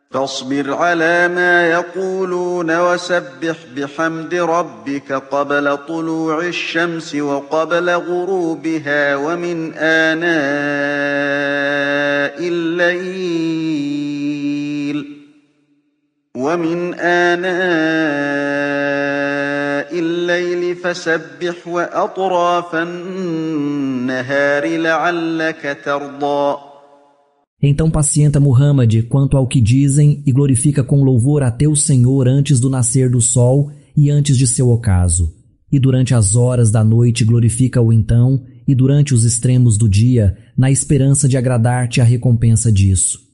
فاصبر على ما يقولون وسبح بحمد ربك قبل طلوع الشمس وقبل غروبها ومن آناء الليل فسبح وأطراف النهار لعلك ترضى. Então pacienta Muhammad quanto ao que dizem e glorifica com louvor a teu Senhor antes do nascer do sol e antes de seu ocaso. E durante as horas da noite glorifica-o então, e durante os extremos do dia, na esperança de agradar-te a recompensa disso.